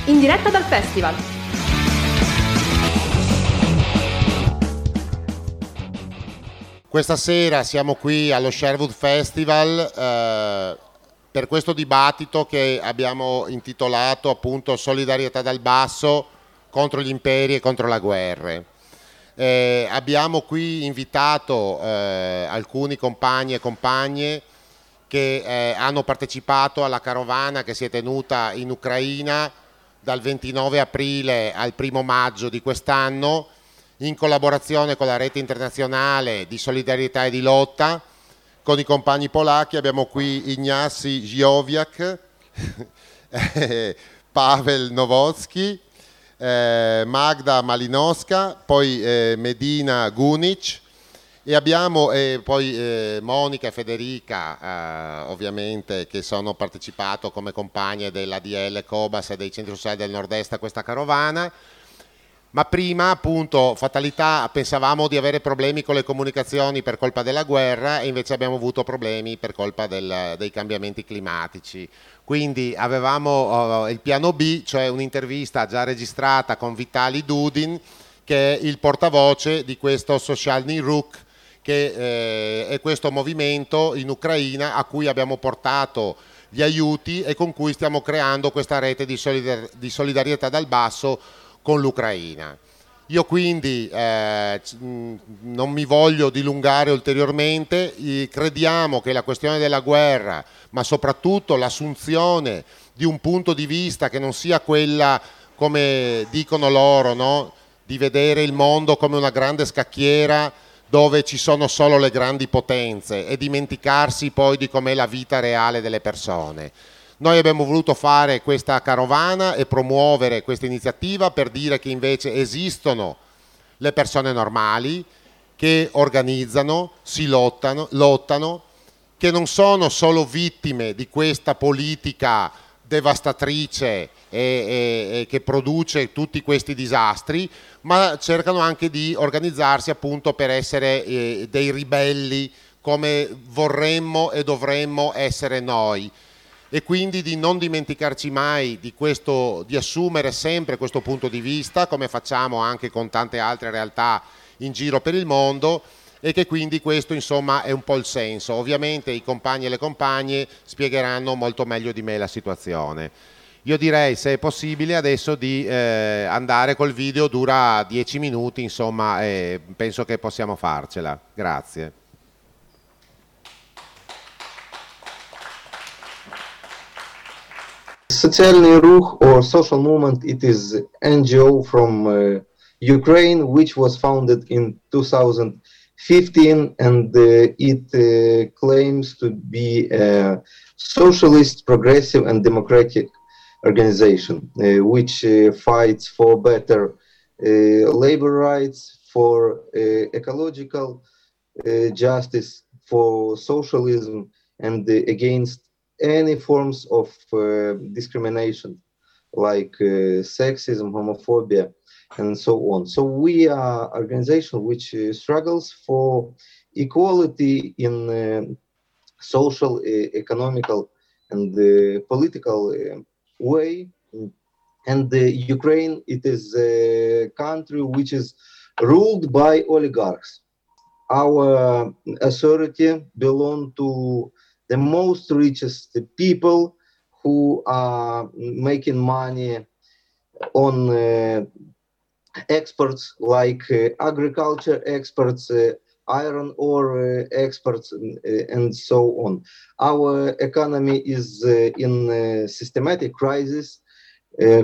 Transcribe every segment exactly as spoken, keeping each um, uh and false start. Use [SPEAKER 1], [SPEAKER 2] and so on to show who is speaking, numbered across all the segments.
[SPEAKER 1] in diretta dal festival.
[SPEAKER 2] Questa sera siamo qui allo Sherwood Festival eh, per questo dibattito che abbiamo intitolato appunto Solidarietà dal basso contro gli imperi e contro la guerra. Eh, abbiamo qui invitato eh, alcuni compagni e compagne che eh, hanno partecipato alla carovana che si è tenuta in Ucraina dal ventinove aprile al primo maggio di quest'anno, in collaborazione con la rete internazionale di solidarietà e di lotta. Con i compagni polacchi abbiamo qui Ignacy Ziowiak, Paweł Nowocki, eh, Magda Malinowska, poi eh, Medina Gunic e abbiamo eh, poi eh, Monica e Federica eh, ovviamente, che sono partecipato come compagne dell'A D L Cobas e dei centri sociali del nord-est a questa carovana. Ma prima, appunto, fatalità, pensavamo di avere problemi con le comunicazioni per colpa della guerra e invece abbiamo avuto problemi per colpa del, dei cambiamenti climatici. Quindi avevamo uh, il piano B, cioè un'intervista già registrata con Vitali Dudin, che è il portavoce di questo Socialny Ruch, che eh, è questo movimento in Ucraina a cui abbiamo portato gli aiuti e con cui stiamo creando questa rete di, solidar- di solidarietà dal basso con l'Ucraina. Io quindi eh, non mi voglio dilungare ulteriormente, crediamo che la questione della guerra, ma soprattutto l'assunzione di un punto di vista che non sia quella, come dicono loro, no? Di vedere il mondo come una grande scacchiera dove ci sono solo le grandi potenze e dimenticarsi poi di com'è la vita reale delle persone. Noi abbiamo voluto fare questa carovana e promuovere questa iniziativa per dire che invece esistono le persone normali che organizzano, si lottano, lottano, che non sono solo vittime di questa politica devastatrice e, e, e che produce tutti questi disastri, ma cercano anche di organizzarsi appunto per essere eh, dei ribelli come vorremmo e dovremmo essere noi. E quindi di non dimenticarci mai di questo, di assumere sempre questo punto di vista, come facciamo anche con tante altre realtà in giro per il mondo, e che quindi questo insomma è un po' il senso. Ovviamente i compagni e le compagne spiegheranno molto meglio di me la situazione. Io direi, se è possibile, adesso di eh, andare col video, dura dieci minuti, insomma, e penso che possiamo farcela. Grazie.
[SPEAKER 3] Socialny Ruch, or social movement, it is N G O from uh, Ukraine, which was founded in two thousand fifteen, and uh, it uh, claims to be a socialist, progressive, and democratic organization, uh, which uh, fights for better uh, labor rights, for uh, ecological uh, justice, for socialism, and uh, against any forms of uh, discrimination like uh, sexism, homophobia, and so on. So we are an organization which uh, struggles for equality in uh, social, uh, economical, and uh, political uh, way. And uh, Ukraine, it is a country which is ruled by oligarchs. Our authority belong to the most richest people who are making money on uh, exports like uh, agriculture exports, uh, iron ore uh, exports, uh, and so on. Our economy is uh, in a systematic crisis, uh,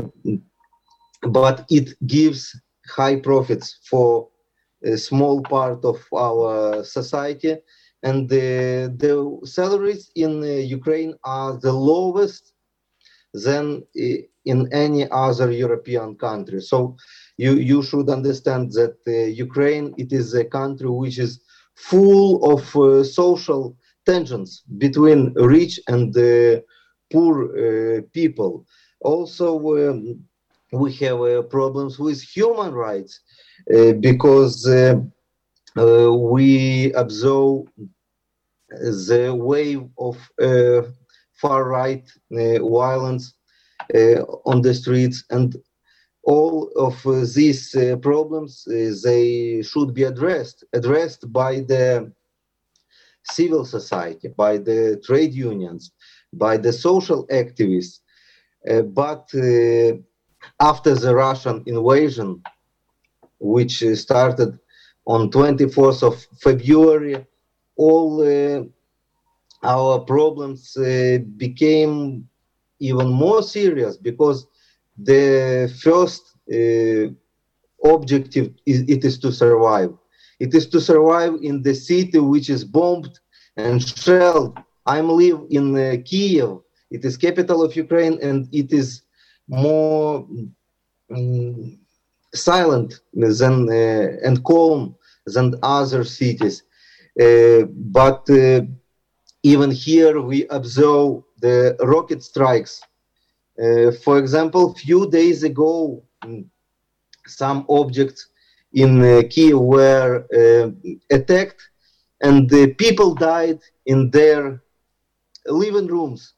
[SPEAKER 3] but it gives high profits for a small part of our society. And the, the salaries in uh, Ukraine are the lowest than uh, in any other European country. So you, you should understand that uh, Ukraine, it is a country which is full of uh, social tensions between rich and uh, poor uh, people. Also, um, we have uh, problems with human rights uh, because uh, uh, we observe the wave of uh, far-right uh, violence uh, on the streets, and all of uh, these uh, problems uh, they should be addressed addressed by the civil society, by the trade unions, by the social activists. Uh, but uh, after the Russian invasion, which uh, started on twenty-fourth of February, all uh, our problems uh, became even more serious, because the first uh, objective is it is to survive. It is to survive in the city which is bombed and shelled. I live in uh, Kiev. It is capital of Ukraine, and it is more um, silent than uh, and calm than other cities. Uh, but uh, even here we observe the rocket strikes. Uh, for example, few days ago, mm, some objects in uh, Kiev were uh, attacked, and the people died in their living rooms,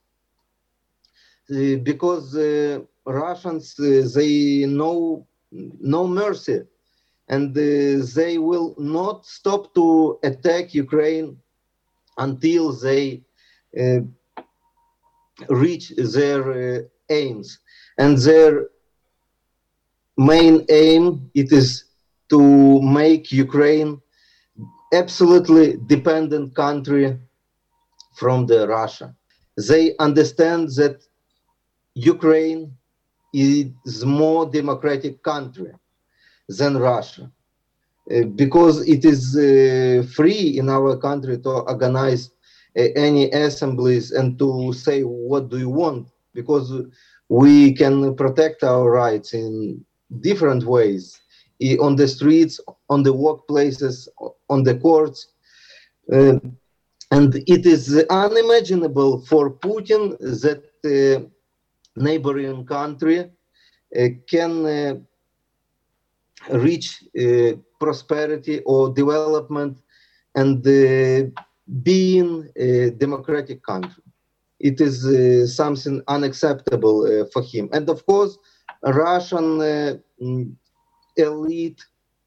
[SPEAKER 3] uh, because uh, Russians uh, they know no mercy, and uh, they will not stop to attack Ukraine until they uh, reach their uh, aims. And their main aim it is to make Ukraine absolutely dependent country from the Russia. They understand that Ukraine is more democratic country than Russia, uh, because it is uh, free in our country to organize uh, any assemblies and to say what do you want, because we can protect our rights in different ways, i- on the streets, on the workplaces, on the courts. Uh, and it is unimaginable for Putin that uh, neighboring country uh, can uh, reach uh, prosperity or development and uh, being a democratic country. It is uh, something unacceptable uh, for him. And of course, Russian uh, mm, elite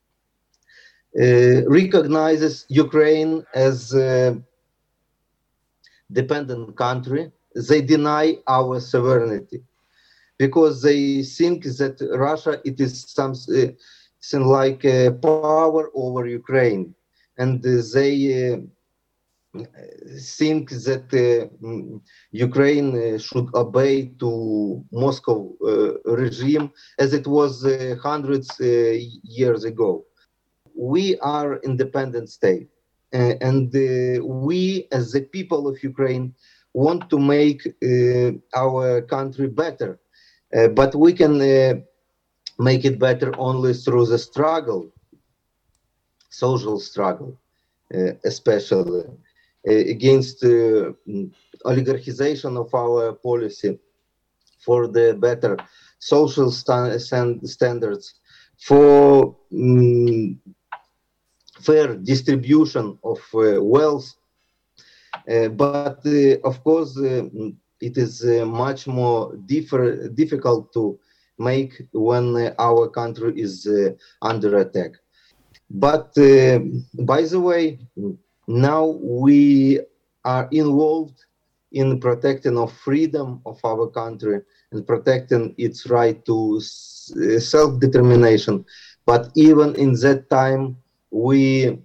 [SPEAKER 3] uh, recognizes Ukraine as a dependent country. They deny our sovereignty, because they think that Russia it is something like a power over Ukraine, and uh, they uh, think that uh, mm, Ukraine uh, should obey to Moscow uh, regime as it was uh, hundreds uh, years ago. We are independent state, uh, and uh, we as the people of Ukraine want to make uh, our country better, uh, but we can uh, make it better only through the struggle, social struggle, uh, especially uh, against uh, mm, oligarchization of our policy, for the better social sta- stan- standards, for mm, fair distribution of uh, wealth. Uh, but uh, of course, uh, mm, it is uh, much more differ- difficult to make when uh, our country is uh, under attack. But uh, by the way, now we are involved in protecting of freedom of our country and protecting its right to s- uh, self-determination. But even in that time, we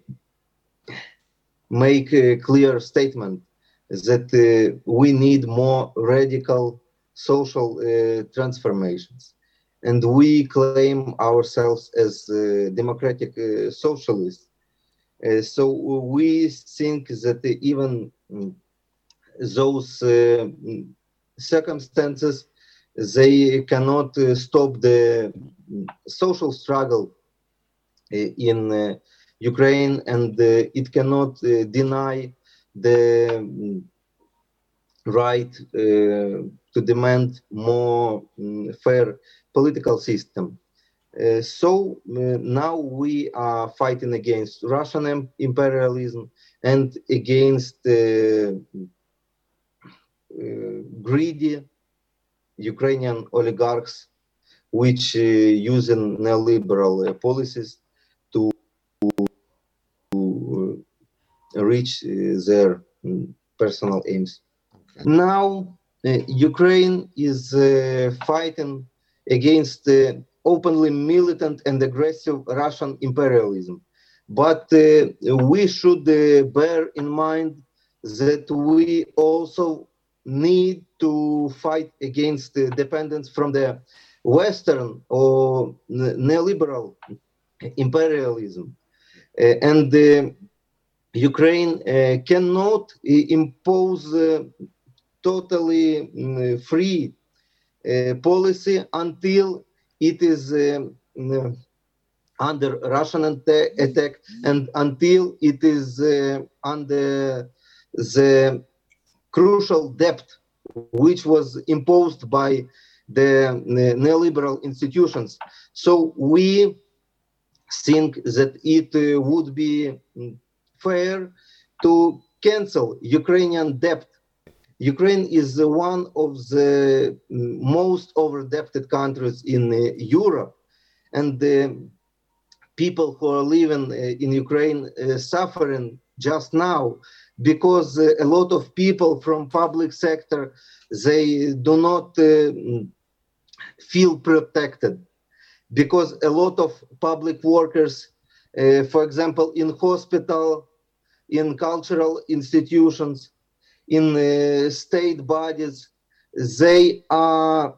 [SPEAKER 3] make a clear statement that uh, we need more radical social uh, transformations. And we claim ourselves as uh, democratic uh, socialists. Uh, so we think that even mm, those uh, mm, circumstances, they cannot uh, stop the mm, social struggle uh, in uh, Ukraine, and uh, it cannot uh, deny the mm, right uh, to demand more mm, fair political system. Uh, so uh, now we are fighting against Russian im- imperialism and against uh, uh, greedy Ukrainian oligarchs, which uh, using neoliberal uh, policies to uh, reach uh, their um, personal aims. Okay. Now, uh, Ukraine is uh, fighting against uh, openly militant and aggressive Russian imperialism. But uh, we should uh, bear in mind that we also need to fight against the dependence from the Western or neoliberal imperialism. Uh, and uh, Ukraine uh, cannot uh, impose uh, totally um, free uh, policy until it is um, uh, under Russian attack and until it is uh, under the crucial debt which was imposed by the neoliberal institutions. So we think that it uh, would be fair to cancel Ukrainian debt. Ukraine is uh, one of the most over-debted countries in uh, Europe, and the people who are living uh, in Ukraine uh, suffering just now because uh, a lot of people from public sector, they do not uh, feel protected, because a lot of public workers, uh, for example, in hospital, in cultural institutions, in uh, state bodies, they uh,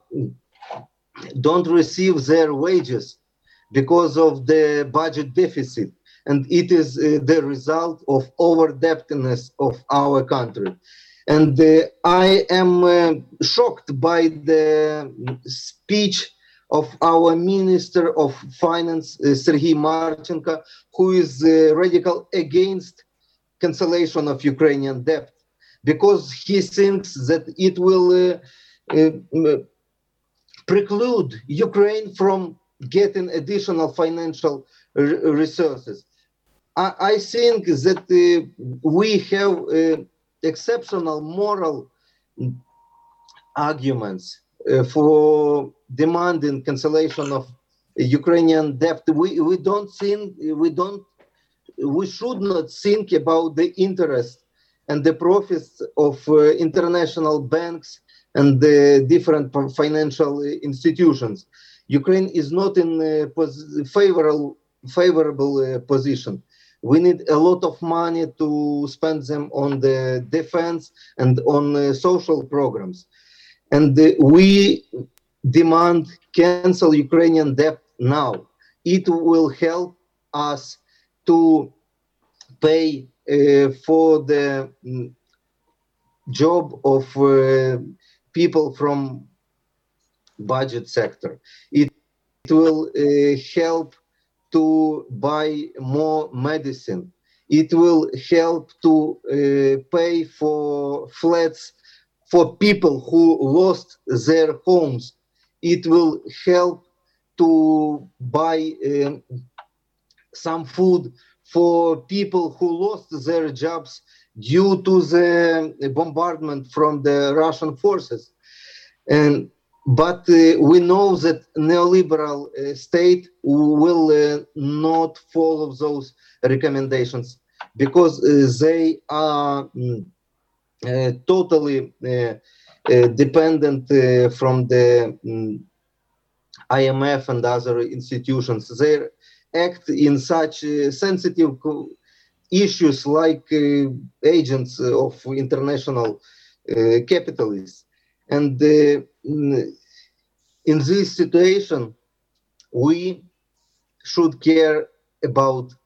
[SPEAKER 3] don't receive their wages because of the budget deficit. And it is uh, the result of over-debtedness of our country. And uh, I am uh, shocked by the speech of our Minister of Finance, uh, Serhiy Marchenko, who is uh, radical against cancellation of Ukrainian debt, because he thinks that it will uh, uh, preclude Ukraine from getting additional financial resources. I, I think that uh, we have uh, exceptional moral arguments uh, for demanding cancellation of Ukrainian debt. We we don't think we don't we should not think about the interest and the profits of uh, international banks and the different financial institutions. Ukraine is not in a favorable favorable uh, position. We need a lot of money to spend them on the defense and on uh, social programs. And uh, we demand cancel Ukrainian debt now. It will help us to pay uh, for the um, job of uh, people from budget sector. It, it will uh, help to buy more medicine. It will help to uh, pay for flats for people who lost their homes. It will help to buy um, some food for people who lost their jobs due to the bombardment from the Russian forces. And But uh, we know that neoliberal uh, state will uh, not follow those recommendations, because uh, they are mm, uh, totally uh, uh, dependent uh, from the mm, I M F and other institutions. They act in such uh, sensitive issues like uh, agents of international uh, capitalists. And uh, in this situation, we should care about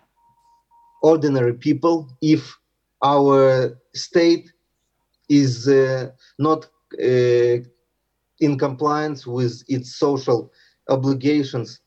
[SPEAKER 3] ordinary people if our state is uh, not uh, in compliance with its social obligations.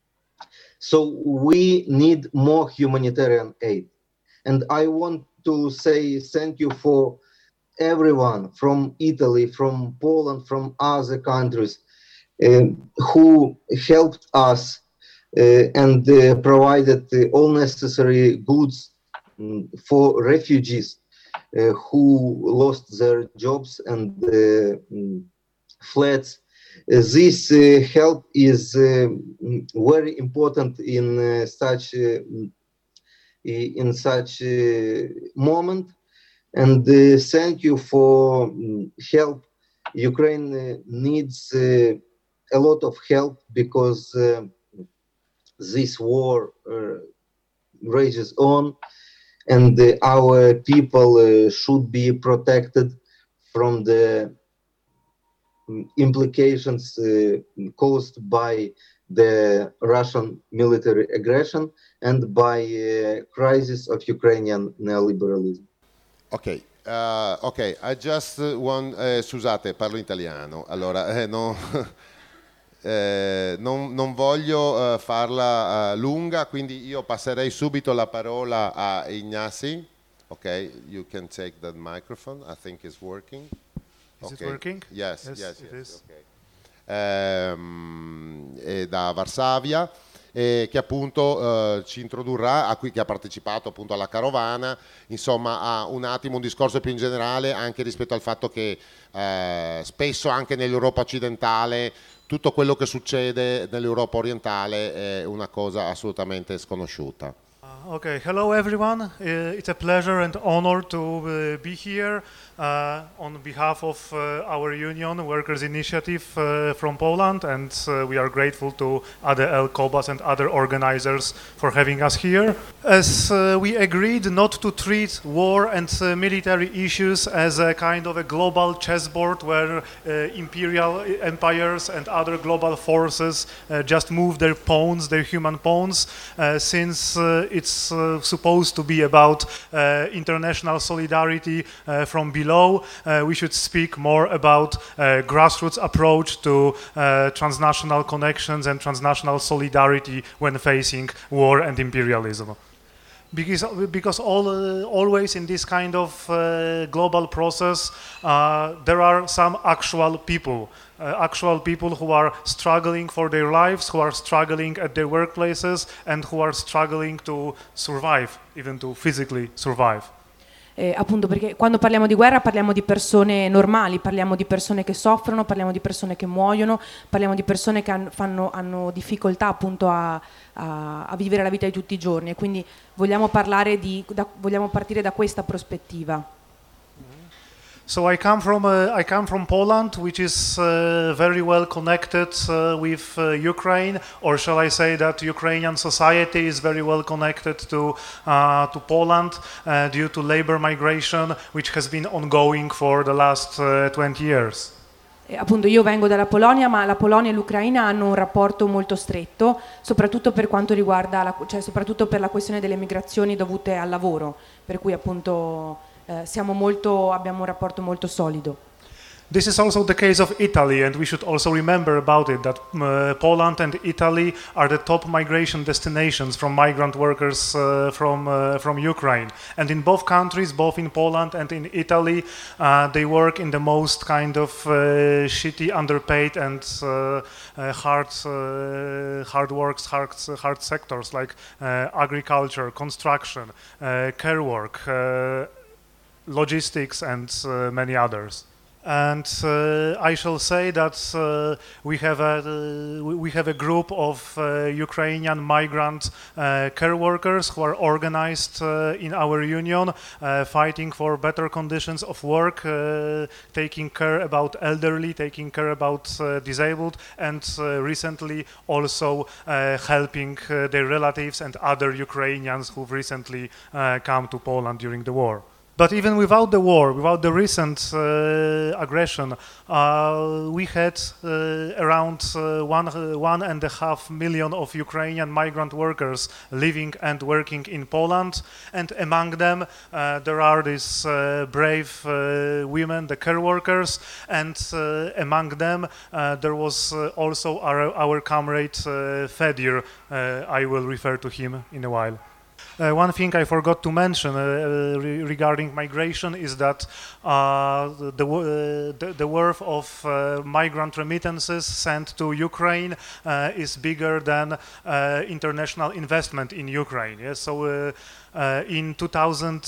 [SPEAKER 3] So we need more humanitarian aid. And I want to say thank you for everyone from Italy, from Poland, from other countries uh, who helped us uh, and uh, provided uh, all necessary goods um, for refugees uh, who lost their jobs and uh, um, flats. Uh, this uh, help is uh, very important in uh, such uh, in such uh, moment. And uh, thank you for um, help. Ukraine uh, needs uh, a lot of help because uh, this war uh, rages on, and uh, our people uh, should be protected from the implications uh, caused by the Russian military aggression and by uh, crisis of Ukrainian neoliberalism.
[SPEAKER 2] Ok, uh, ok, I just want, eh, scusate, parlo italiano, allora, eh, no, eh, non, non voglio eh, farla eh, lunga, quindi io passerei subito la parola a Ignacy. Ok, you can take that microphone, I think it's working.
[SPEAKER 1] Is
[SPEAKER 2] Okay.
[SPEAKER 1] it working?
[SPEAKER 2] Yes,
[SPEAKER 1] Yes,
[SPEAKER 2] yes,
[SPEAKER 1] it
[SPEAKER 2] yes.
[SPEAKER 1] is.
[SPEAKER 2] Okay. Ehm, è da Varsavia, e che appunto eh, ci introdurrà, a cui che ha partecipato appunto alla carovana, insomma a un attimo un discorso più in generale anche rispetto al fatto che eh, spesso anche nell'Europa occidentale tutto quello che succede nell'Europa orientale è una cosa assolutamente sconosciuta.
[SPEAKER 1] Uh, okay, hello everyone. Uh, it's a pleasure and honor to uh, be here uh, on behalf of uh, our union, Workers' Initiative uh, from Poland, and uh, we are grateful to other L Kobas and other organizers for having us here. As uh, we agreed not to treat war and uh, military issues as a kind of a global chessboard where uh, imperial empires and other global forces uh, just move their pawns, their human pawns, uh, since uh, it's uh, supposed to be about uh, international solidarity uh, from below. Uh, we should speak more about uh, grassroots approach to uh, transnational connections and transnational solidarity when facing war and imperialism. Because, because all, uh, always in this kind of uh, global process, uh, there are some actual people, uh, actual people who are struggling for their lives, who are struggling at their workplaces, and who are struggling to survive, even to physically survive.
[SPEAKER 4] Eh, appunto perché quando parliamo di guerra parliamo di persone normali, parliamo di persone che soffrono, parliamo di persone che muoiono, parliamo di persone che han, fanno, hanno difficoltà appunto a, a, a vivere la vita di tutti i giorni, e quindi vogliamo parlare di, da, vogliamo partire da questa prospettiva.
[SPEAKER 1] So I come from uh, I come from Poland, which is uh, very well connected uh, with uh, Ukraine, or shall I say that Ukrainian society is very well connected to uh, to Poland uh, due to labor migration, which has been ongoing for the last uh, twenty years.
[SPEAKER 4] E appunto io vengo dalla Polonia, ma la Polonia e l'Ucraina hanno un rapporto molto stretto, soprattutto per quanto riguarda la, cioè soprattutto per la questione delle migrazioni dovute al lavoro, per cui appunto eh, siamo molto, abbiamo un rapporto molto solido.
[SPEAKER 1] This is also the case of Italy, and we should also remember about it that uh, Poland and Italy are the top migration destinations from migrant workers uh, from uh, from Ukraine. And in both countries, both in Poland and in Italy, uh, they work in the most kind of uh, shitty, underpaid, and uh, uh, hard uh, hard works, hard hard sectors like uh, agriculture, construction, uh, care work, uh, logistics, and uh, many others. And uh, I shall say that uh, we have a uh, we have a group of uh, Ukrainian migrant uh, care workers who are organized uh, in our union, uh, fighting for better conditions of work, uh, taking care about elderly, taking care about uh, disabled, and uh, recently also uh, helping uh, their relatives and other Ukrainians who've recently uh, come to Poland during the war. But even without the war, without the recent uh, aggression, uh, we had uh, around uh, one, uh, one and a half million of Ukrainian migrant workers living and working in Poland. And among them, uh, there are these uh, brave uh, women, the care workers. And uh, among them, uh, there was uh, also our, our comrade uh, Fedir. Uh, I will refer to him in a while. Uh, one thing I forgot to mention uh, re regarding migration is that uh, the, uh, the, the worth of uh, migrant remittances sent to Ukraine uh, is bigger than uh, international investment in Ukraine. Yes? So uh, Uh, in two thousand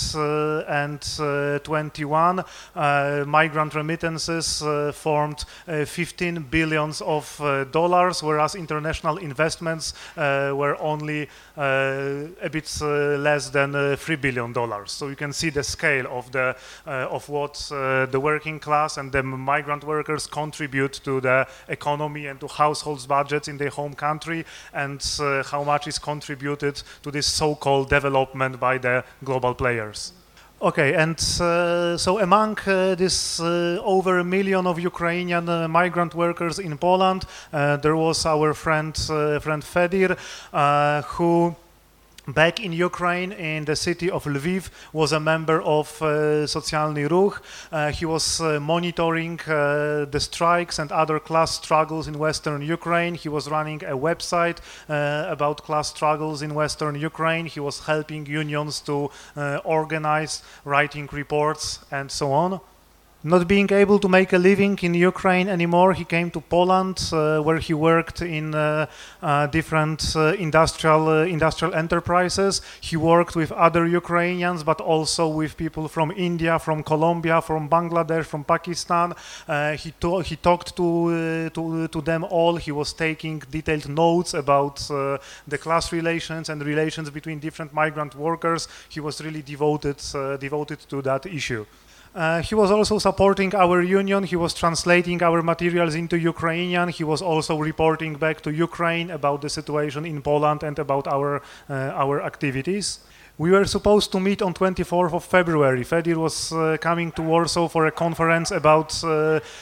[SPEAKER 1] twenty-one, uh, migrant remittances uh, formed uh, fifteen billions of uh, dollars, whereas international investments uh, were only uh, a bit uh, less than uh, three billion dollars. So you can see the scale of the uh, of what uh, the working class and the migrant workers contribute to the economy and to households' budgets in their home country, and uh, how much is contributed to this so-called development by the global players. Okay, and uh, so among uh, this uh, over a million of Ukrainian uh, migrant workers in Poland, uh, there was our friend, uh, friend Fedir, uh, who back in Ukraine, in the city of Lviv, was a member of uh, Socjalny Ruch. Uh, he was uh, monitoring uh, the strikes and other class struggles in Western Ukraine. He was running a website uh, about class struggles in Western Ukraine. He was helping unions to uh, organize, writing reports, and so on. Not being able to make a living in Ukraine anymore, he came to Poland, uh, where he worked in uh, uh, different uh, industrial uh, industrial enterprises. He worked with other Ukrainians, but also with people from India, from Colombia, from Bangladesh, from Pakistan. Uh, he, to- he talked to, uh, to to them all. He was taking detailed notes about uh, the class relations and relations between different migrant workers. He was really devoted uh, devoted to that issue. Uh, he was also supporting our union. He was translating our materials into Ukrainian. He was also reporting back to Ukraine about the situation in Poland and about our uh, our activities. We were supposed to meet on twenty-fourth of February. Fedir was uh, coming to Warsaw for a conference about uh,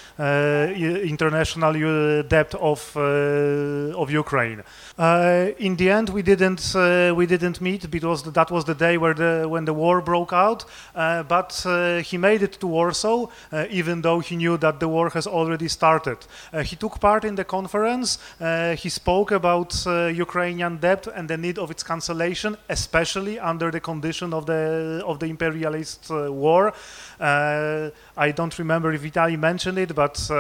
[SPEAKER 1] uh, international uh, debt of uh, of Ukraine. Uh, in the end, we didn't uh, we didn't meet because that was the day where the when the war broke out. Uh, but uh, he made it to Warsaw, uh, even though he knew that the war has already started. Uh, he took part in the conference. Uh, he spoke about uh, Ukrainian debt and the need of its cancellation, especially under the condition of the of the imperialist uh, war. Uh, I don't remember if Vitaly mentioned it, but uh,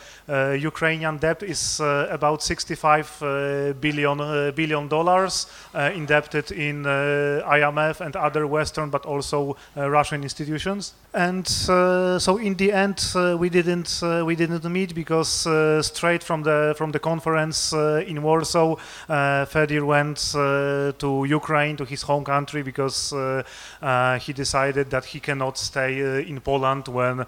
[SPEAKER 1] uh, Ukrainian debt is uh, about sixty-five uh, billion uh, billion dollars, uh, indebted in uh, I M F and other Western, but also uh, Russian institutions. And uh, so in the end, uh, we didn't uh, we didn't meet because uh, straight from the from the conference uh, in Warsaw, uh, Fedir went uh, to Ukraine, to his home country, because uh, uh, he decided that he cannot stay uh, in Poland when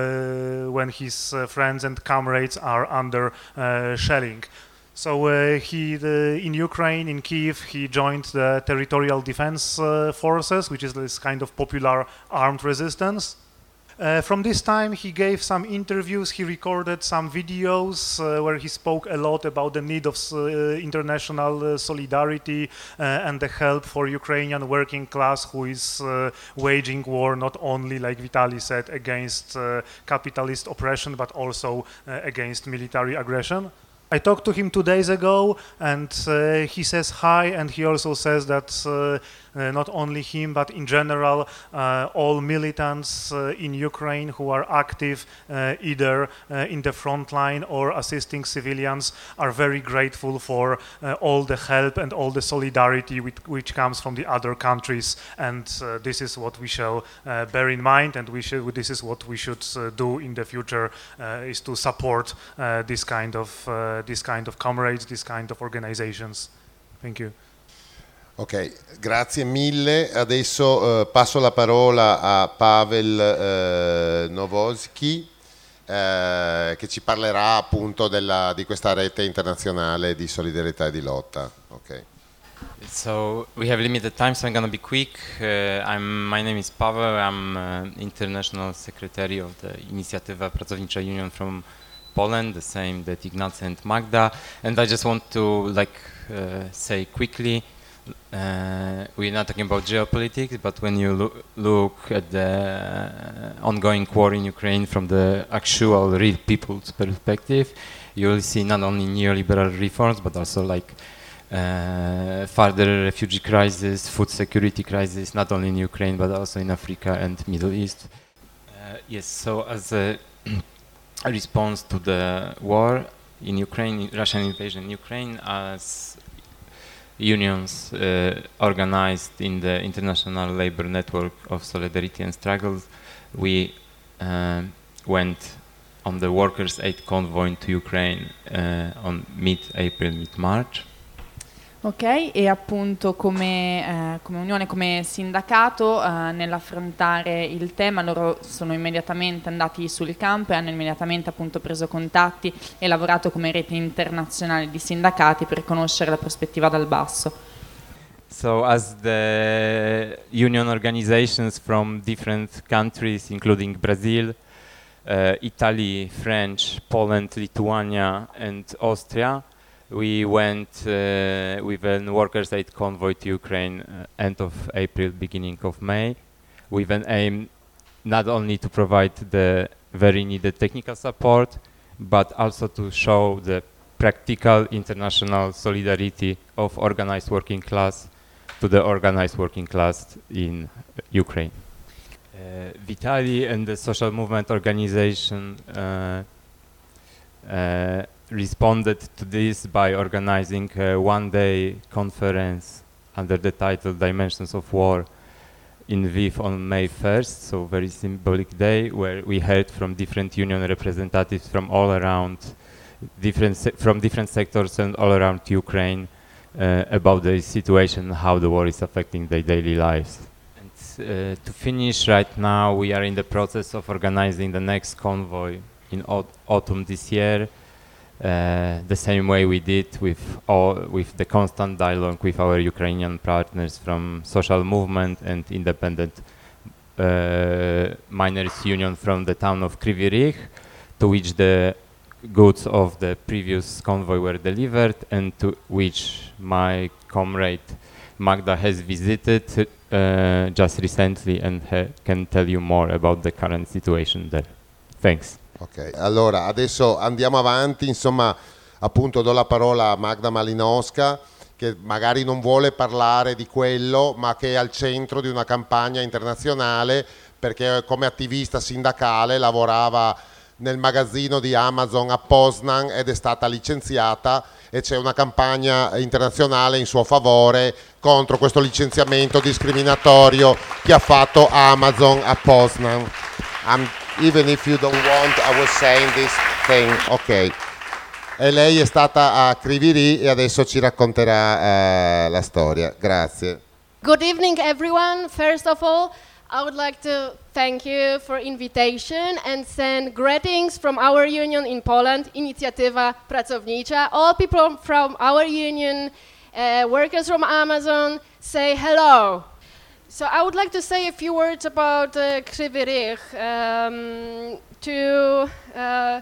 [SPEAKER 1] when his uh, friends and comrades are under uh, shelling. So uh, he, the, in Ukraine, in Kyiv, he joined the Territorial Defense uh, Forces, which is this kind of popular armed resistance. Uh, from this time, he gave some interviews, he recorded some videos uh, where he spoke a lot about the need of uh, international uh, solidarity uh, and the help for Ukrainian working class who is uh, waging war not only, like Vitaly said, against uh, capitalist oppression, but also uh, against military aggression. I talked to him two days ago, and uh, he says hi, and he also says that uh, uh, not only him, but in general, uh, all militants uh, in Ukraine who are active uh, either uh, in the front line or assisting civilians are very grateful for uh, all the help and all the solidarity with, which comes from the other countries. And uh, this is what we shall uh, bear in mind, and we should, this is what we should uh, do in the future, uh, is to support uh, this kind of uh, this kind of comrades, this kind of organizations. Thank you.
[SPEAKER 2] Ok, grazie mille. Adesso eh, passo la parola a Pavel eh, Novosky, eh, che ci parlerà appunto della, di questa rete internazionale di solidarietà e di lotta. Okay.
[SPEAKER 5] So we have limited time, so I'm gonna be quick. Uh, I'm, my name is Pavel. I'm uh, international secretary of the Inicjatywa Pracownicza Union from Poland, the same that Ignacy and Magda. And I just want to like uh, say quickly, uh, we're not talking about geopolitics, but when you lo- look at the ongoing war in Ukraine from the actual real people's perspective, you will see not only neoliberal reforms, but also like uh, further refugee crisis, food security crisis, not only in Ukraine, but also in Africa and Middle East. Uh, yes, so as a a response to the war in Ukraine, Russian invasion in Ukraine, as unions uh, organized in the International Labor Network of Solidarity and Struggles, we uh, went on the Workers' Aid Convoy to Ukraine uh, on mid-April, mid-March.
[SPEAKER 6] Ok, e appunto come, eh, come unione, come sindacato, eh, nell'affrontare il tema loro sono immediatamente andati sul campo e hanno immediatamente appunto preso contatti e lavorato come rete internazionale di sindacati per conoscere la prospettiva dal basso.
[SPEAKER 5] So as the union organizations from different countries, including Brazil, uh, Italy, French, Poland, Lithuania and Austria, we went uh, with a workers' aid convoy to Ukraine uh, end of April, beginning of May, with an aim not only to provide the very needed technical support, but also to show the practical international solidarity of organized working class to the organized working class in Ukraine. Uh, Vitali and the social movement organization uh, uh, responded to this by organizing a one-day conference under the title Dimensions of War in Lviv on May first, so very symbolic day, where we heard from different union representatives from all around, different se from different sectors and all around Ukraine uh, about the situation, how the war is affecting their daily lives. And uh, to finish, right now we are in the process of organizing the next convoy in au autumn this year. Uh, the same way we did with all, with the constant dialogue with our Ukrainian partners from social movement and independent uh, miners union from the town of Kryvyi Rih, to which the goods of the previous convoy were delivered and to which my comrade Magda has visited uh, just recently and can tell you more about the current situation there. Thanks.
[SPEAKER 2] Ok, allora adesso andiamo avanti, insomma appunto do la parola a Magda Malinowska, che magari non vuole parlare di quello ma che è al centro di una campagna internazionale, perché come attivista sindacale lavorava nel magazzino di Amazon a Poznan ed è stata licenziata e c'è una campagna internazionale in suo favore contro questo licenziamento discriminatorio che ha fatto Amazon a Poznan. I'm Even if you don't want, I was saying this thing. Ok. E lei è stata a Kryvyi Rih e adesso ci racconterà uh, la storia. Grazie.
[SPEAKER 7] Good evening, everyone. First of all, I would like to thank you for invitation and send greetings from our union in Poland, Inicjatywa Pracownicza. All people from our union, uh, workers from Amazon, say hello. So I would like to say a few words about uh, Kryvyi Rih um, to uh,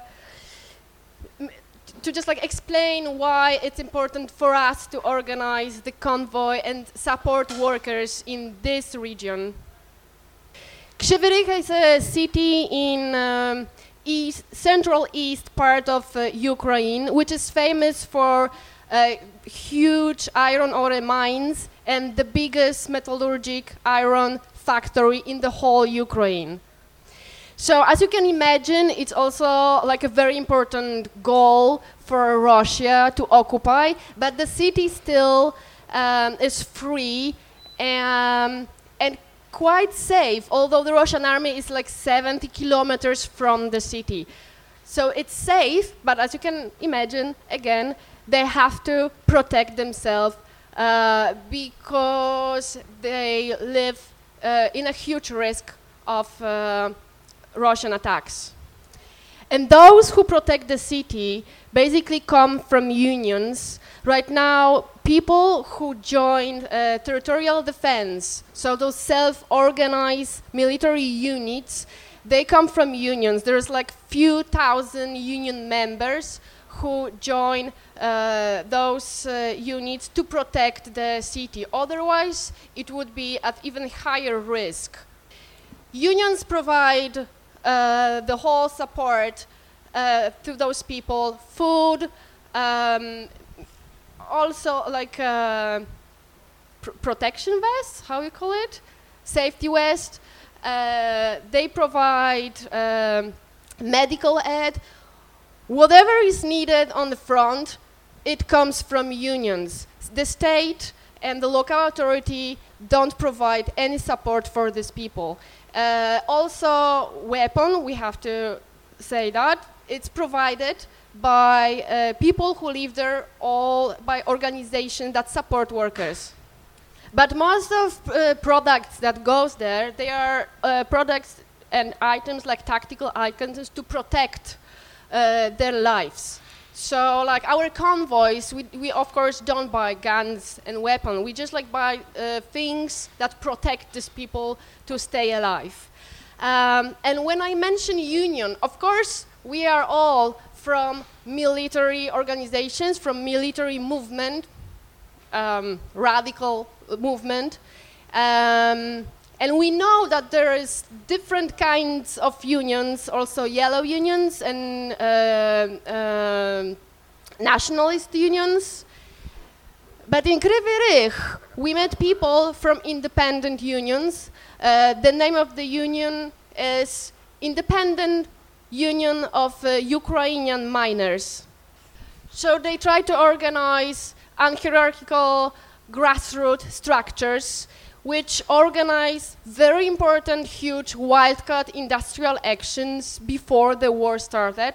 [SPEAKER 7] to just like explain why it's important for us to organize the convoy and support workers in this region. Kryvyi Rih is a city in um, east, central east part of uh, Ukraine, which is famous for uh, huge iron ore mines and the biggest metallurgic iron factory in the whole Ukraine. So as you can imagine, it's also like a very important goal for Russia to occupy, but the city still um, is free and, and quite safe, although the Russian army is like seventy kilometers from the city. So it's safe, but as you can imagine, again, they have to protect themselves Uh, because they live uh, in a huge risk of uh, Russian attacks. And those who protect the city basically come from unions. Right now, people who join uh, territorial defense, so those self-organized military units, they come from unions. There's like few thousand union members who join uh, those uh, units to protect the city. Otherwise, it would be at even higher risk. Unions provide uh, the whole support uh, to those people, food, um, also like uh, pr protection vests, how you call it, safety vest. Uh, they provide um, medical aid. Whatever is needed on the front, it comes from unions. The state and the local authority don't provide any support for these people. Uh, also, weapon, we have to say that, it's provided by uh, people who live there, all by organizations that support workers. But most of uh, products that goes there, they are uh, products and items like tactical items to protect uh, their lives. So like our convoys, we, we of course don't buy guns and weapons. We just like buy uh, things that protect these people to stay alive. Um, and when I mention union, of course, we are all from military organizations, from military movement, um, radical movement. Um, and we know that there is different kinds of unions, also yellow unions and uh, uh, nationalist unions. But in Kryvyi Rih, we met people from independent unions. Uh, the name of the union is Independent Union of uh, Ukrainian Miners. So they try to organize unhierarchical grassroots structures which organize very important, huge, wildcat industrial actions before the war started.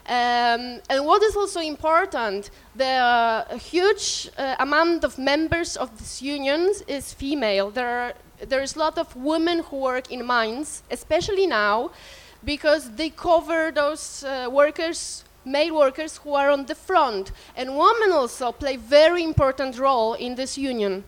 [SPEAKER 7] Um, and what is also important, the uh, huge uh, amount of members of these unions is female. There are, there is a lot of women who work in mines, especially now, because they cover those uh, workers, male workers who are on the front. And women also play very important role in this union.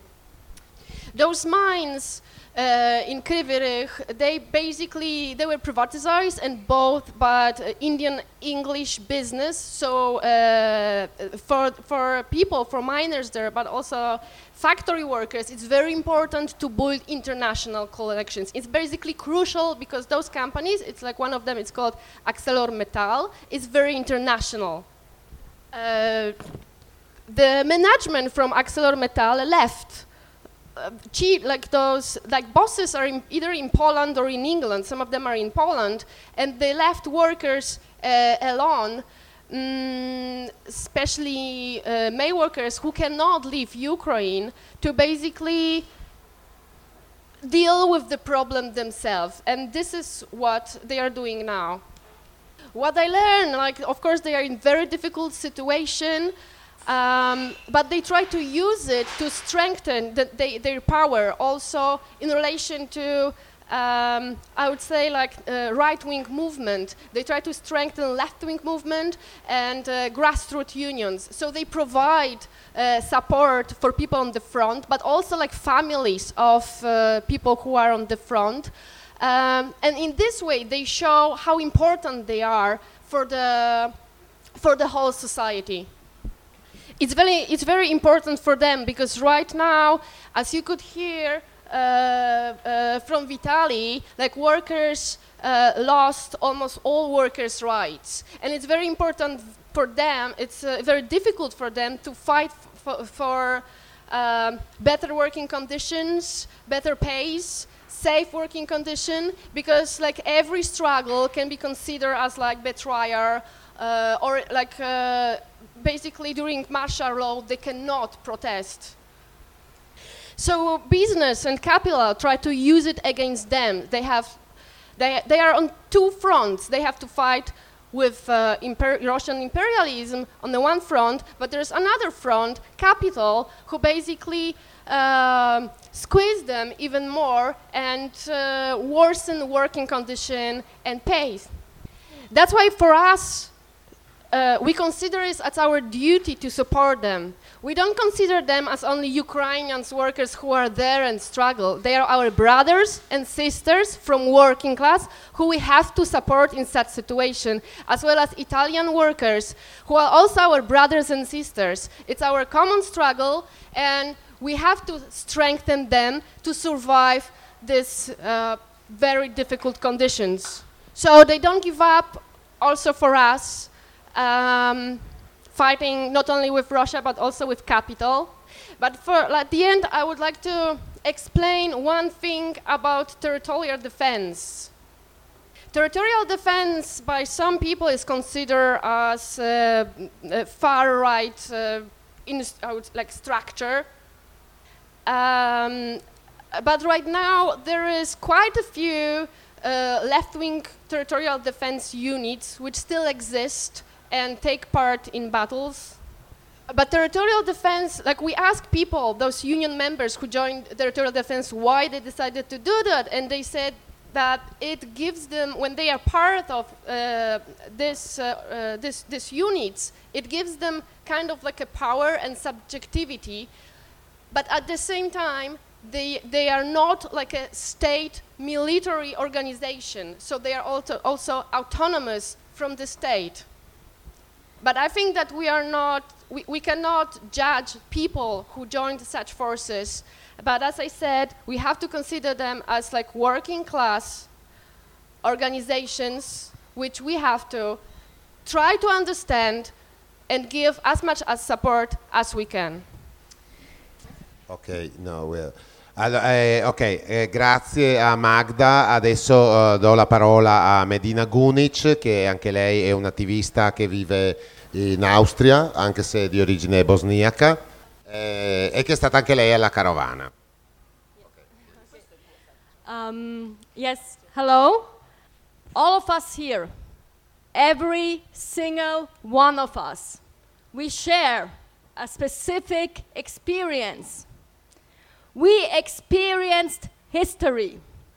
[SPEAKER 7] Those mines uh, in Kryvyi Rih, they basically, they were privatized and bought by uh, Indian English business. So uh, for, for people, for miners there, but also factory workers, it's very important to build international connections. It's basically crucial because those companies, it's like one of them, it's called ArcelorMittal, it's very international. Uh, the management from ArcelorMittal left. Uh, cheap, like those, like bosses are in, either in Poland or in England. Some of them are in Poland, and they left workers uh, alone, mm, especially uh, male workers who cannot leave Ukraine to basically deal with the problem themselves. And this is what they are doing now. What I learned, like, of course, they are in very difficult situation. Um, but they try to use it to strengthen the, they, their power also in relation to, um, I would say, like uh, right-wing movement. They try to strengthen left-wing movement and uh, grassroots unions. So they provide uh, support for people on the front, but also like families of uh, people who are on the front. Um, and in this way, they show how important they are for the, for the whole society. It's very, it's very important for them because right now, as you could hear uh, uh, from Vitaly, like workers uh, lost almost all workers' rights. And it's very important for them, it's uh, very difficult for them to fight for, for um, better working conditions, better pays, safe working condition, because like every struggle can be considered as like betrayal uh, or like uh, basically during martial law they cannot protest. So business and capital try to use it against them. They have, they, they are on two fronts. They have to fight with uh, imper Russian imperialism on the one front, but there's another front, capital, who basically uh, squeeze them even more and uh, worsen working condition and pay. That's why for us, Uh, we consider it as our duty to support them. We don't consider them as only Ukrainian workers who are there and struggle. They are our brothers and sisters from working class who we have to support in such situation, as well as Italian workers who are also our brothers and sisters. It's our common struggle, and we have to strengthen them to survive these uh, very difficult conditions. So they don't give up also for us. Um, fighting not only with Russia but also with capital. But for at the end, I would like to explain one thing about territorial defense. Territorial defense by some people is considered as uh, a far-right uh, in, like structure. Um, but right now there is quite a few uh, left-wing territorial defense units which still exist and take part in battles. But territorial defense, like we asked people, those union members who joined territorial defense, why they decided to do that, and they said that it gives them, when they are part of uh, this, uh, uh, this, this units, it gives them kind of like a power and subjectivity, but at the same time, they, they are not like a state military organization, so they are also, also autonomous from the state. But I think that we are not, we, we cannot judge people who joined such forces. But as I said, we have to consider them as like working class organizations, which we have to try to understand and give as much as support as we can.
[SPEAKER 2] Ok, no, well. Allora, eh, ok, eh, grazie a Magda. Adesso eh, do la parola a Medina Gunic, che anche lei è un'attivista che vive in Austria, anche se di origine bosniaca, eh, e che è stata anche lei alla carovana.
[SPEAKER 8] Um, yes, hello. All of us here, every single one of us, we share a specific experience. We experienced history.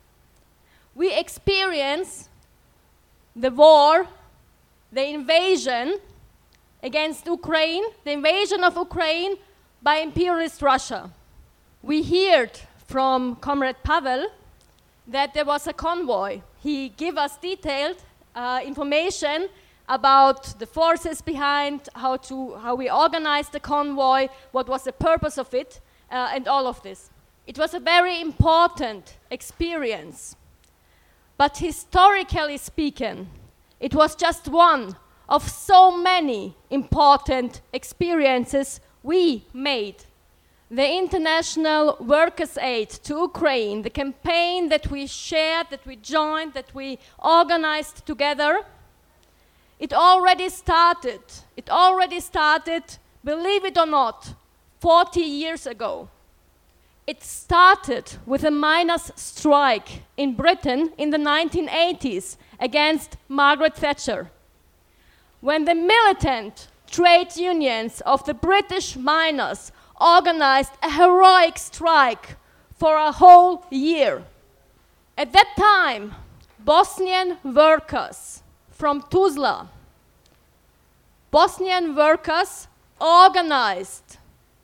[SPEAKER 8] We experienced the war, the invasion against Ukraine, the invasion of Ukraine by imperialist Russia. We heard from Comrade Pavel that there was a convoy. He gave us detailed uh, information about the forces behind, how, to, how we organized the convoy, what was the purpose of it, uh, and all of this. It was a very important experience. But historically speaking, it was just one of so many important experiences we made. The International Workers' Aid to Ukraine, the campaign that we shared, that we joined, that we organized together, it already started. It already started, believe it or not, forty years ago. It started with a miners' strike in Britain in the nineteen eighties against Margaret Thatcher, when the militant trade unions of the British miners organized a heroic strike for a whole year. At that time, Bosnian workers from Tuzla, Bosnian workers organized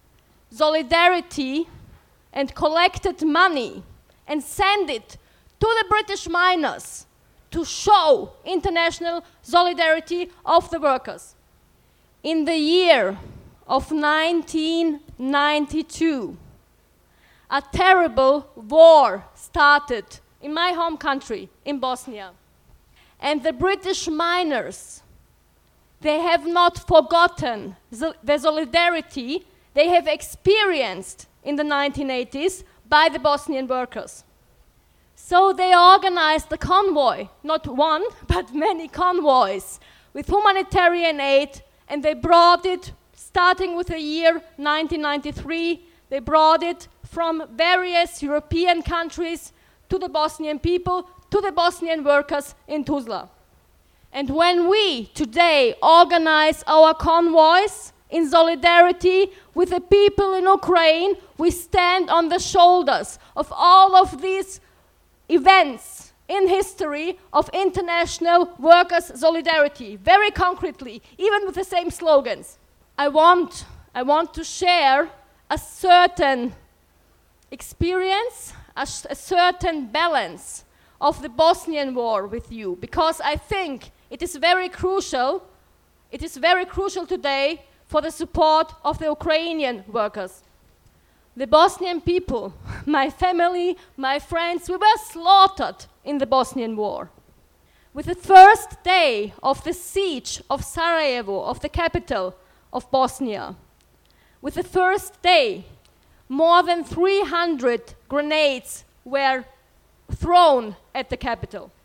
[SPEAKER 8] solidarity and collected money and sent it to the British miners to show international solidarity of the workers. In the year of nineteen ninety-two, a terrible war started in my home country, in Bosnia. And the British miners, they have not forgotten the solidarity they have experienced in the nineteen eighties by the Bosnian workers. So they organized a convoy, not one, but many convoys, with humanitarian aid, and they brought it, starting with the year nineteen ninety-three, they brought it from various European countries to the Bosnian people, to the Bosnian workers in Tuzla. And when we today organize our convoys in solidarity with the people in Ukraine, we stand on the shoulders of all of these events in history of international workers' solidarity, very concretely, even with the same slogans. I want, I want to share a certain experience, a, a certain balance of the Bosnian war with you, because I think it is very crucial, it is very crucial today for the support of the Ukrainian workers. The Bosnian people, my family, my friends, we were slaughtered in the Bosnian war. With the first day of the siege of Sarajevo, of the capital of Bosnia, with the first day, more than three hundred grenades were thrown at the capital.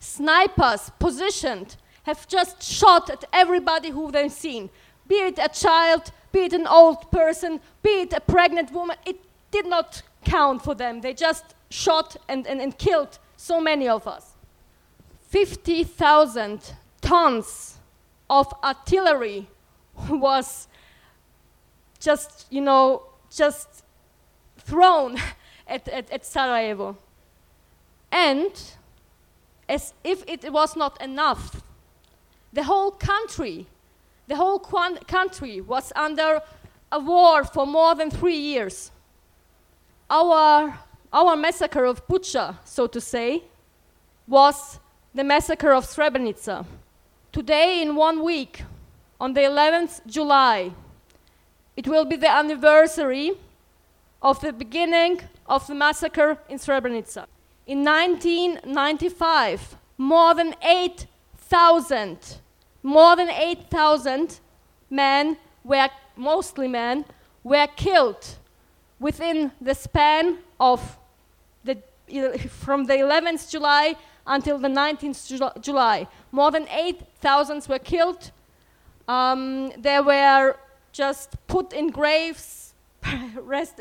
[SPEAKER 8] snipers positioned have just shot at everybody who they've seen, be it a child, be it an old person, be it a pregnant woman. It did not count for them. They just shot and, and, and killed so many of us. fifty thousand tons of artillery was just, you know, just thrown at, at, at Sarajevo. And as if it was not enough, the whole country, the whole country was under a war for more than three years. Our, our massacre of Bucha, so to say, was the massacre of Srebrenica. Today, in one week, on the eleventh of July, it will be the anniversary of the beginning of the massacre in Srebrenica. In nineteen ninety-five, more than eight thousand, more than eight thousand men were, mostly men, were killed within the span of the, from the eleventh of July until the nineteenth of July. More than eight thousand were killed. Um, they were just put in graves. rest,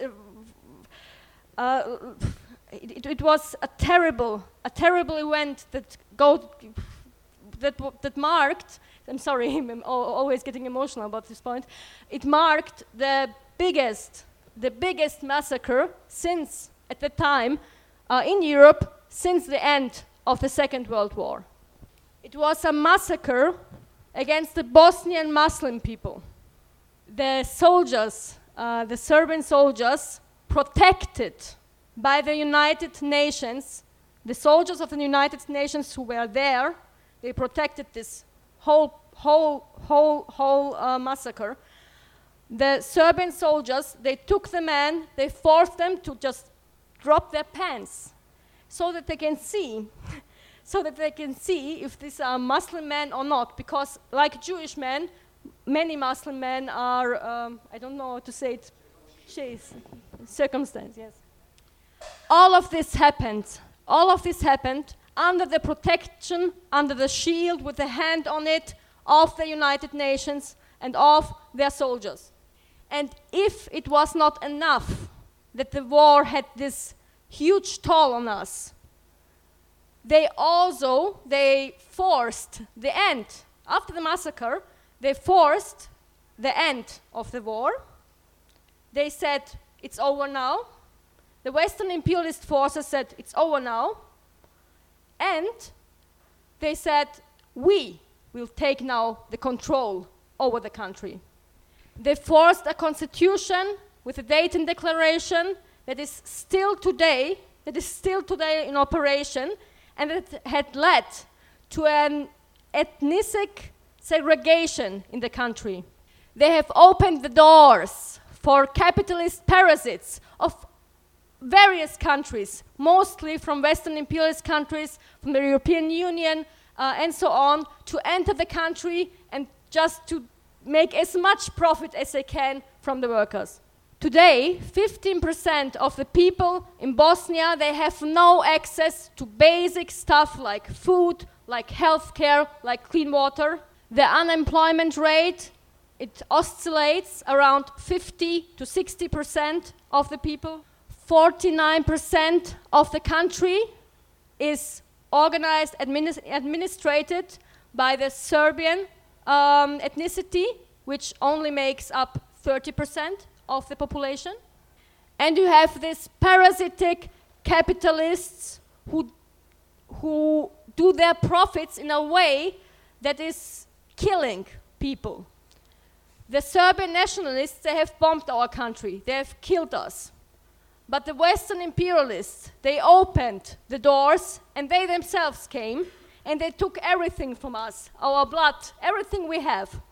[SPEAKER 8] uh, it, it was a terrible, a terrible event that go, that that marked. I'm sorry, I'm always getting emotional about this point. It marked the biggest, the biggest massacre since at the time uh, in Europe since the end of the Second World War. It was a massacre against the Bosnian Muslim people. The soldiers, uh, the Serbian soldiers, protected by the United Nations, the soldiers of the United Nations who were there, they protected this whole, whole, whole, whole uh, massacre. The Serbian soldiers, they took the men, they forced them to just drop their pants so that they can see, so that they can see if these are Muslim men or not, because like Jewish men, many Muslim men are, um, I don't know how to say it, chase, circumstance, yes. All of this happened, all of this happened under the protection, under the shield with the hand on it of the United Nations and of their soldiers. And if it was not enough that the war had this huge toll on us, they also, they forced the end, after the massacre, they forced the end of the war. They said, it's over now. The Western imperialist forces said, it's over now. And they said, we will take now the control over the country. They forced a constitution with a Dayton Declaration that is still today, that is still today in operation, and it had led to an ethnic segregation in the country. They have opened the doors for capitalist parasites of various countries, mostly from Western imperialist countries, from the European Union, uh, and so on, to enter the country and just to make as much profit as they can from the workers. Today, fifteen percent of the people in Bosnia, they have no access to basic stuff like food, like healthcare, like clean water. The unemployment rate, it oscillates around fifty to sixty percent of the people. forty-nine percent of the country is organized, administ- administrated by the Serbian um, ethnicity, which only makes up thirty percent of the population. And you have these parasitic capitalists who, who do their profits in a way that is killing people. The Serbian nationalists, they have bombed our country. They have killed us. But the Western imperialists, they opened the doors and they themselves came and they took everything from us, our blood, everything we have.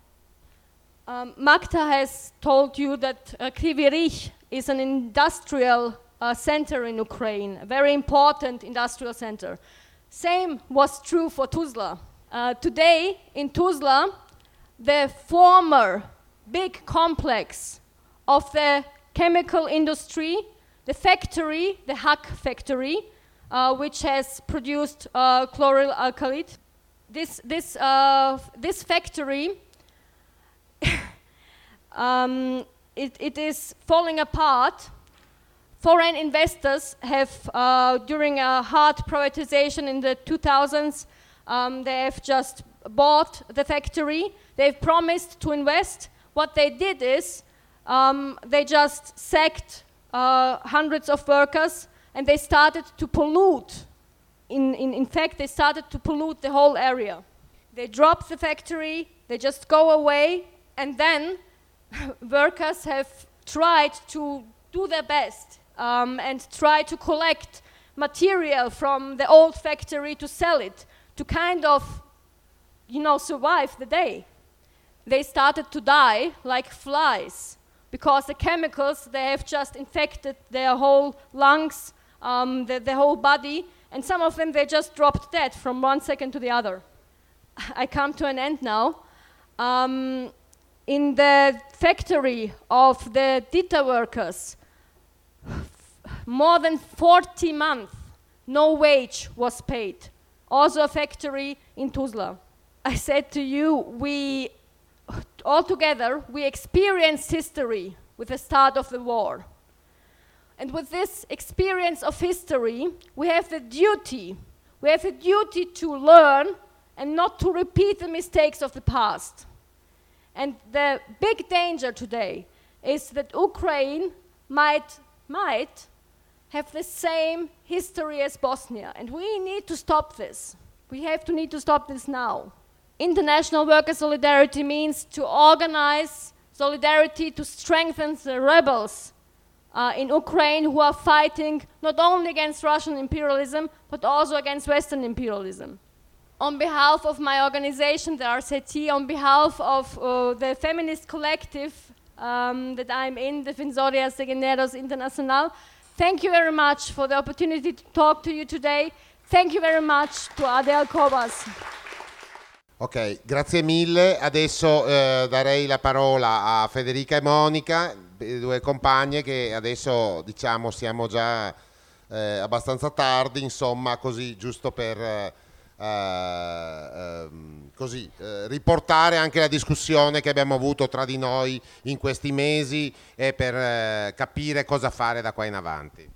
[SPEAKER 8] Um, Magda has told you that uh, Kryvyi Rih is an industrial uh, center in Ukraine, a very important industrial center. Same was true for Tuzla. Uh, today in Tuzla, the former big complex of the chemical industry, the factory, the H A C factory, uh, which has produced uh, chloryl alkylate. This, this, uh, this factory, um, it, it is falling apart. Foreign investors have, uh, during a hard privatization in the two thousands, um, they have just bought the factory. They've promised to invest. What they did is um, they just sacked uh, hundreds of workers and they started to pollute. In, in, in fact, they started to pollute the whole area. They drop the factory, they just go away, and then workers have tried to do their best um, and try to collect material from the old factory to sell it, to kind of, you know, survive the day. They started to die like flies because the chemicals, they have just infected their whole lungs, um, the, the whole body, and some of them, they just dropped dead from one second to the other. I come to an end now. Um, in the factory of the Dita workers, more than forty months, no wage was paid. Also a factory in Tuzla. I said to you, we, all together, we experienced history with the start of the war. And with this experience of history, we have the duty, we have a duty to learn and not to repeat the mistakes of the past. And the big danger today is that Ukraine might, might have the same history as Bosnia. And we need to stop this. We have to need to stop this now. International worker solidarity means to organize solidarity to strengthen the rebels uh, in Ukraine who are fighting not only against Russian imperialism, but also against Western imperialism. On behalf of my organization, the R C T, on behalf of uh, the feminist collective um, that I'm in, Defensorias de Géneros Internacional, thank you very much for the opportunity to talk to you today. Thank you very much to Adel Kobas.
[SPEAKER 2] Ok, grazie mille. Adesso eh, darei la parola a Federica e Monica, due compagne che adesso diciamo siamo già eh, abbastanza tardi, insomma, così giusto per eh, eh, così, eh, riportare anche la discussione che abbiamo avuto tra di noi in questi mesi e per eh, capire cosa fare da qua in avanti.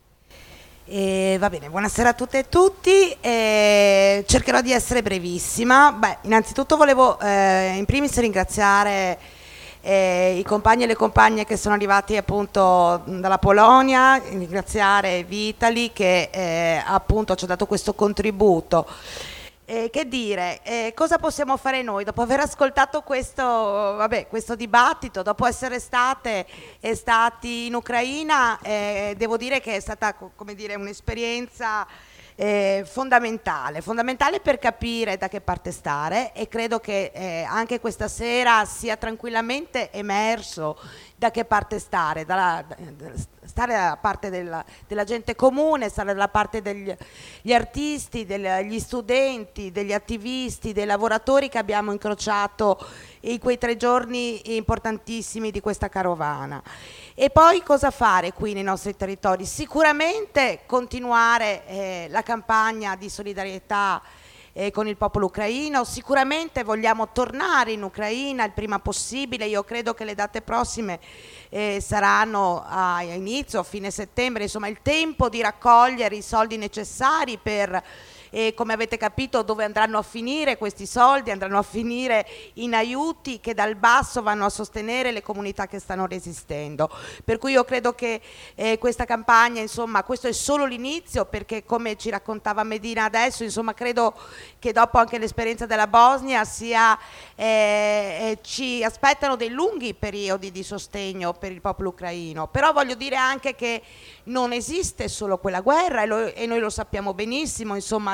[SPEAKER 9] E va bene, buonasera a tutte e tutti, e cercherò di essere brevissima. Beh, innanzitutto volevo eh, in primis ringraziare eh, i compagni e le compagne che sono arrivati appunto dalla Polonia, ringraziare Vitali che eh, appunto ci ha dato questo contributo. Eh, che dire, eh, cosa possiamo fare noi dopo aver ascoltato questo, vabbè, questo dibattito, dopo essere state e stati in Ucraina? Eh, devo dire che è stata, come dire, un'esperienza eh, fondamentale, fondamentale per capire da che parte stare, e credo che eh, anche questa sera sia tranquillamente emerso da che parte stare, dalla, stare dalla parte della, della gente comune, stare dalla parte degli gli artisti, degli studenti, degli attivisti, dei lavoratori che abbiamo incrociato in quei tre giorni importantissimi di questa carovana. E poi cosa fare qui nei nostri territori? Sicuramente continuare eh, la campagna di solidarietà Eh, con il popolo ucraino. Sicuramente vogliamo tornare in Ucraina il prima possibile. Io credo che le date prossime eh, saranno a inizio, a fine settembre, insomma il tempo di raccogliere i soldi necessari per, eh, come avete capito, dove andranno a finire questi soldi? Andranno a finire in aiuti che dal basso vanno a sostenere le comunità che stanno resistendo. Per cui io credo che eh, questa campagna, insomma, questo è solo l'inizio, perché come ci raccontava Medina adesso, insomma, credo che dopo anche l'esperienza della Bosnia sia, eh, ci aspettano dei lunghi periodi di sostegno per il popolo ucraino. Però voglio dire anche che non esiste solo quella guerra, e, lo, e noi lo sappiamo benissimo, insomma,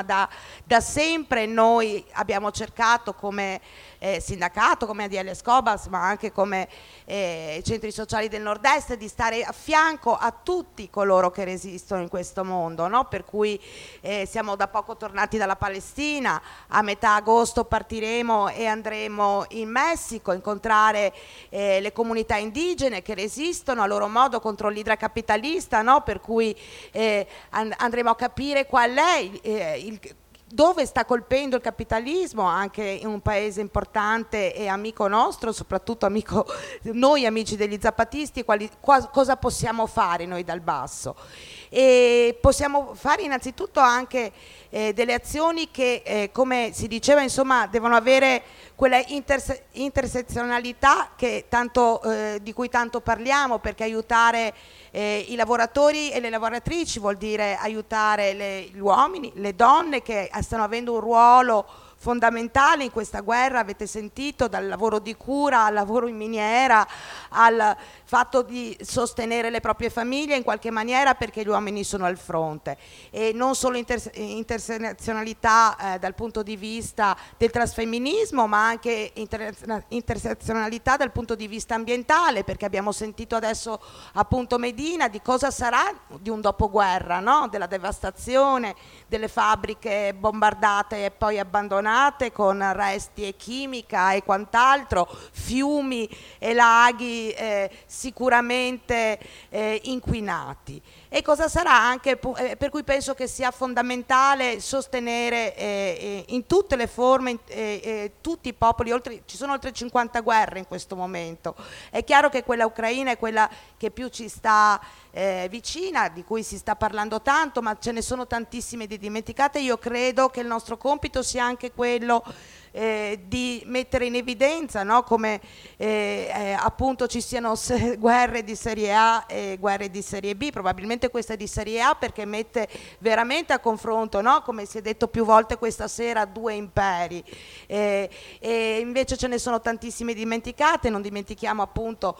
[SPEAKER 9] da, da sempre noi abbiamo cercato come eh, sindacato, come A D L Scobas, ma anche come eh, centri sociali del nord-est, di stare a fianco a tutti coloro che resistono in questo mondo, no? Per cui eh, siamo da poco tornati dalla Palestina, a metà agosto partiremo e andremo in Messico a incontrare eh, le comunità indigene che resistono a loro modo contro l'idra capitalista, no? Per cui eh, and- andremo a capire qual è eh, il dove sta colpendo il capitalismo anche in un paese importante e amico nostro, soprattutto amico noi amici degli zapatisti, quali, qua, cosa possiamo fare noi dal basso. E possiamo fare innanzitutto anche eh, delle azioni che eh, come si diceva insomma devono avere quella interse- intersezionalità che tanto, eh, di cui tanto parliamo, perché aiutare eh, i lavoratori e le lavoratrici vuol dire aiutare le, gli uomini, le donne che stanno avendo un ruolo fondamentale in questa guerra, avete sentito, dal lavoro di cura al lavoro in miniera, al fatto di sostenere le proprie famiglie in qualche maniera perché gli uomini sono al fronte, e non solo inter- intersezionalità eh, dal punto di vista del transfemminismo, ma anche inter- intersezionalità dal punto di vista ambientale, perché abbiamo sentito adesso appunto Medina di cosa sarà di un dopoguerra, no? Della devastazione delle fabbriche bombardate e poi abbandonate con resti e chimica e quant'altro, fiumi e laghi eh, sicuramente eh, inquinati. E cosa sarà anche, eh, per cui penso che sia fondamentale sostenere eh, in tutte le forme eh, eh, tutti i popoli, oltre, ci sono oltre cinquanta guerre in questo momento. È chiaro che quella ucraina è quella che più ci sta eh, vicina, di cui si sta parlando tanto, ma ce ne sono tantissime di dimenticate. Io credo che il nostro compito sia anche quello Eh, di mettere in evidenza, no? Come eh, eh, appunto ci siano se- guerre di serie A e guerre di serie B. Probabilmente questa è di serie A perché mette veramente a confronto, no? Come si è detto più volte questa sera, due imperi, eh, e invece ce ne sono tantissime dimenticate. Non dimentichiamo appunto